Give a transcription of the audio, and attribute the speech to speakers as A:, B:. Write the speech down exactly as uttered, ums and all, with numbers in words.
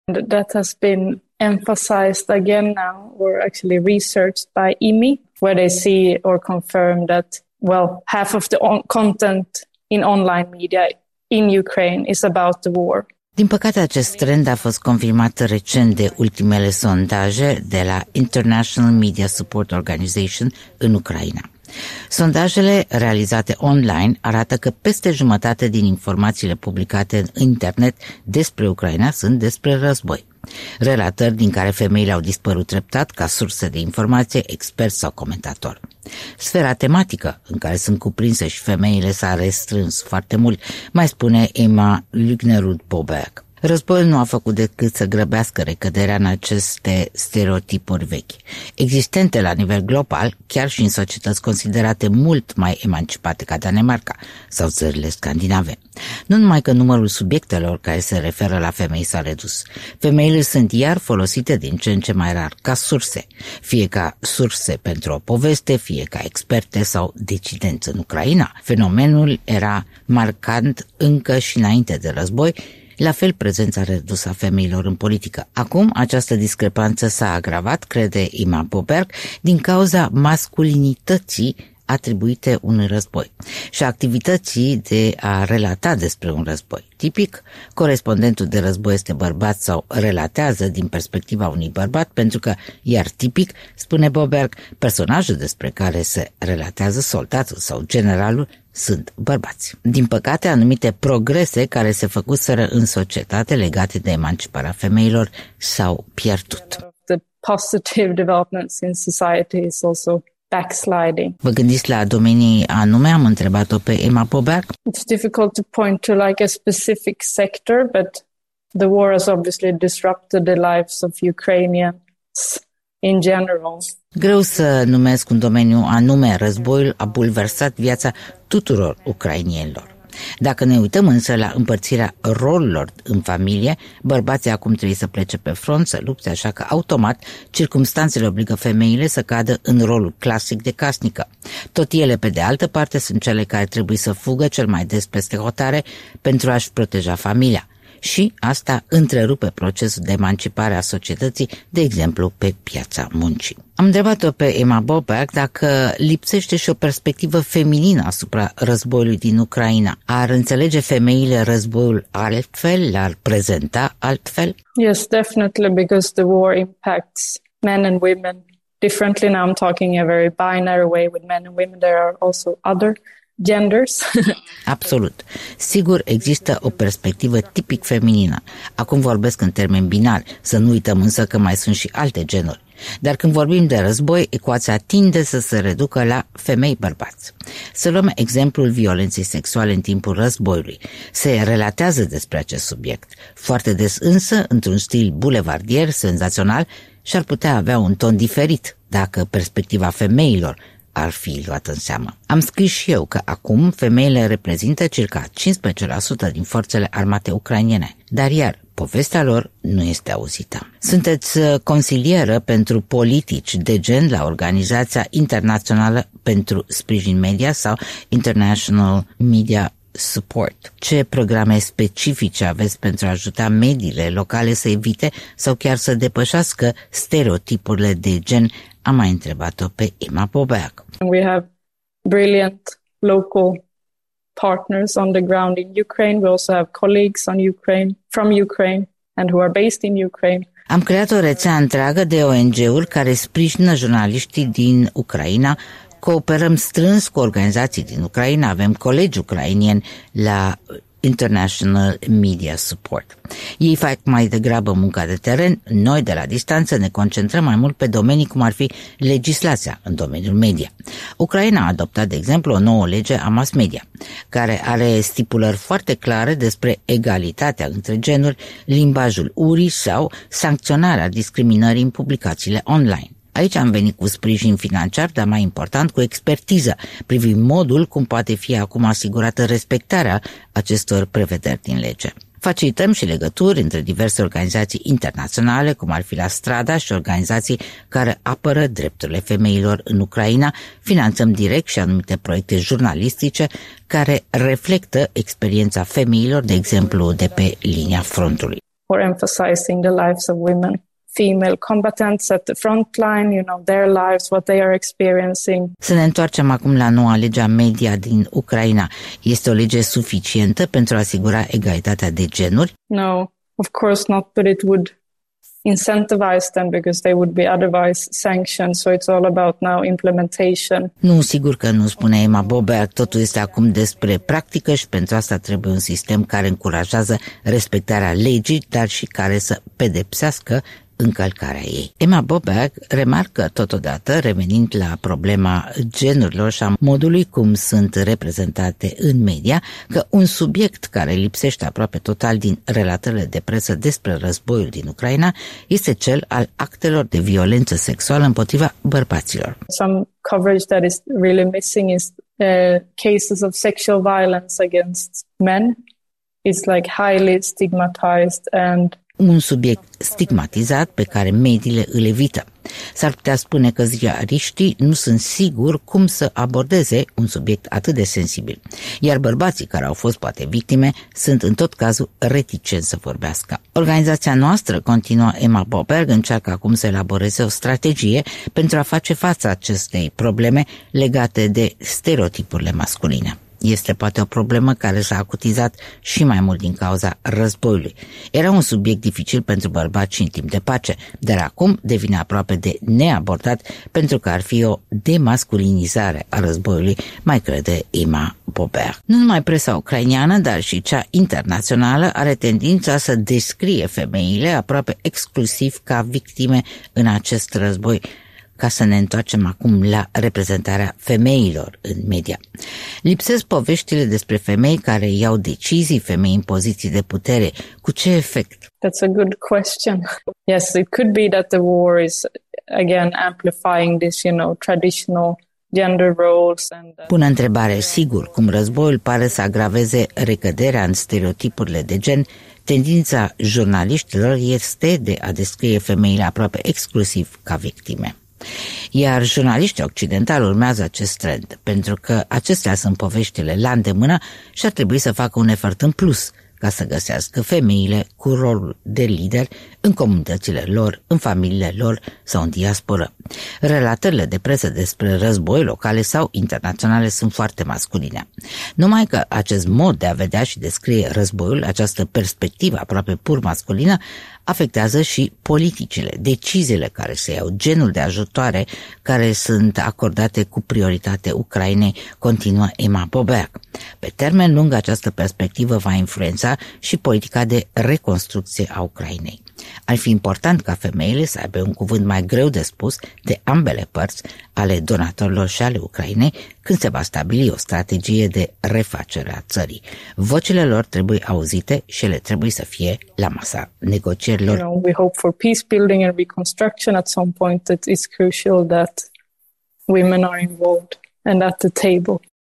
A: That has been emphasized again now, or actually researched by I M I, where they see or confirm that, well, half of the on- content in online media in Ukraine is about the war.
B: Din păcate, acest trend a fost confirmat recent de ultimele sondaje de la International Media Support Organization în Ucraina. Sondajele realizate online arată că peste jumătate din informațiile publicate în internet despre Ucraina sunt despre război. Relatări din care femeile au dispărut treptat ca surse de informație, experți sau comentatori. Sfera tematică în care sunt cuprinse și femeile s-a restrâns foarte mult, mai spune Emma Lugnerud-Boberg. Războiul nu a făcut decât să grăbească recăderea în aceste stereotipuri vechi, existente la nivel global, chiar și în societăți considerate mult mai emancipate ca Danemarca sau țările scandinave. Nu numai că numărul subiectelor care se referă la femei s-a redus, femeile sunt iar folosite din ce în ce mai rar ca surse, fie ca surse pentru o poveste, fie ca experte sau decidenți în Ucraina. Fenomenul era marcant încă și înainte de război, la fel prezența redusă a femeilor în politică. Acum, această discrepanță s-a agravat, crede Emma Boberg, din cauza masculinității atribuite unui război și activității de a relata despre un război. Tipic, corespondentul de război este bărbat sau relatează din perspectiva unui bărbat, pentru că, iar tipic, spune Boberg, personajul despre care se relatează, soldatul sau generalul, sunt bărbați. Din păcate, anumite progrese care se făcuseră în societate legate de emanciparea femeilor s-au pierdut.
A: The positive developments in society is also backsliding.
B: Vă gândiți la domenii anume? Am întrebat-o pe Emma Boberg.
A: It's difficult to point to like a specific sector, but the war has obviously disrupted the lives of Ukrainians in general.
B: Greu să numesc un domeniu anume, războiul a bulversat viața tuturor ucrainienilor. Dacă ne uităm însă la împărțirea rolurilor în familie, bărbații acum trebuie să plece pe front, să lupte, așa că automat circumstanțele obligă femeile să cadă în rolul clasic de casnică. Tot ele, pe de altă parte, sunt cele care trebuie să fugă cel mai des peste hotare pentru a-și proteja familia. Și asta întrerupe procesul de emancipare a societății, de exemplu, pe piața muncii. Am întrebat-o pe Emma Boberg dacă lipsește și o perspectivă feminină asupra războiului din Ucraina. Ar înțelege femeile războiul altfel? L-ar prezenta altfel?
A: Yes, definitely, because the war impacts men and women differently. Now I'm talking in a very binary way with men and women. There are also other genders.
B: Absolut. Sigur, există o perspectivă tipic feminină. Acum vorbesc în termeni binari, să nu uităm însă că mai sunt și alte genuri. Dar când vorbim de război, ecuația tinde să se reducă la femei-bărbați. Să luăm exemplul violenței sexuale în timpul războiului. Se relatează despre acest subiect, foarte des însă într-un stil bulevardier, senzațional, și ar putea avea un ton diferit dacă perspectiva femeilor ar fi luat în seamă. Am scris și eu că acum femeile reprezintă circa cincisprezece la sută din forțele armate ucrainene, dar iar povestea lor nu este auzită. Sunteți consilieră pentru politici de gen la Organizația Internațională pentru Sprijin Media sau International Media Support. Ce programe specifice aveți pentru a ajuta mediile locale să evite sau chiar să depășească stereotipurile de gen? Am mai întrebat-o pe Emma Boberg.
A: We have brilliant local partners on the ground in Ukraine. We also have colleagues on Ukraine, from Ukraine and who are based in Ukraine.
B: Am creat o rețea întreagă de O N G-uri care sprijină jurnaliștii din Ucraina. Cooperăm strâns cu organizații din Ucraina, avem colegi ucrainieni la International Media Support. Ei fac mai degrabă munca de teren, noi de la distanță ne concentrăm mai mult pe domenii cum ar fi legislația în domeniul media. Ucraina a adoptat, de exemplu, o nouă lege a mass media, care are stipulări foarte clare despre egalitatea între genuri, limbajul urii sau sancționarea discriminării în publicațiile online. Aici am venit cu sprijin financiar, dar mai important cu expertiză, privind modul cum poate fi acum asigurată respectarea acestor prevederi din lege. Facilităm și legături între diverse organizații internaționale, cum ar fi la Strada, și organizații care apără drepturile femeilor în Ucraina. Finanțăm direct și anumite proiecte jurnalistice care reflectă experiența femeilor, de exemplu, de pe linia frontului.
A: or emphasizing the lives of women. Female combatants at the front line, you know, their lives, what they are experiencing.
B: Să ne întoarcem acum la noua lege a media din Ucraina. Este o lege suficientă pentru a asigura egalitatea de genuri?
A: No, of course not, but it would incentivize them because they would be otherwise sanctioned. So it's all about now implementation.
B: Nu, sigur că nu, spune Emma Boberg. Totul este acum despre practică și pentru asta trebuie un sistem care încurajează respectarea legii, dar și care să pedepsească încălcarea ei. Emma Boberg remarcă totodată, revenind la problema genurilor și a modului cum sunt reprezentate în media, că un subiect care lipsește aproape total din relatările de presă despre războiul din Ucraina este cel al actelor de violență sexuală împotriva bărbaților.
A: Some coverage that is really missing is uh, cases of sexual violence against men. It's like highly stigmatized and
B: un subiect stigmatizat pe care mediile îl evită. S-ar putea spune că ziariștii nu sunt siguri cum să abordeze un subiect atât de sensibil, iar bărbații care au fost poate victime sunt în tot cazul reticenți să vorbească. Organizația noastră, continuă Emma Boberg, încearcă acum să elaboreze o strategie pentru a face față acestei probleme legate de stereotipurile masculine. Este poate o problemă care s-a acutizat și mai mult din cauza războiului. Era un subiect dificil pentru bărbați și în timp de pace, dar acum devine aproape de neabordat pentru că ar fi o demasculinizare a războiului, mai crede Emma Boberg. Nu numai presa ucraineană, dar și cea internațională are tendința să descrie femeile aproape exclusiv ca victime în acest război. Ca să ne întoarcem acum la reprezentarea femeilor în media. Lipsesc poveștile despre femei care iau decizii, femei în poziții de putere. Cu ce efect?
A: That's a good question. Yes, it could be that the war is again amplifying this, you know, traditional gender roles and uh...
B: Bună întrebare. Sigur, cum războiul pare să agraveze recăderea în stereotipurile de gen, tendința jurnaliștilor este de a descrie femeile aproape exclusiv ca victime. Iar jurnaliștii occidentali urmează acest trend, pentru că acestea sunt poveștile la îndemână și ar trebui să facă un efort în plus ca să găsească femeile cu rolul de lider în comunitățile lor, în familiile lor sau în diasporă. Relatările de presă despre război locale sau internaționale sunt foarte masculine. Numai că acest mod de a vedea și descrie războiul, această perspectivă aproape pur masculină, afectează și politicile, deciziile care se iau, genul de ajutoare care sunt acordate cu prioritate Ucrainei, continuă Emma Boberg. Pe termen lung, această perspectivă va influența și politica de reconstrucție a Ucrainei. Ar fi important ca femeile să aibă un cuvânt mai greu de spus de ambele părți ale donatorilor și ale Ucrainei când se va stabili o strategie de refacere a țării. Vocile lor trebuie auzite și ele trebuie să fie la masa negocierilor.
A: You know, we hope for peace building and reconstruction. At some point it is crucial that women are involved and at the table.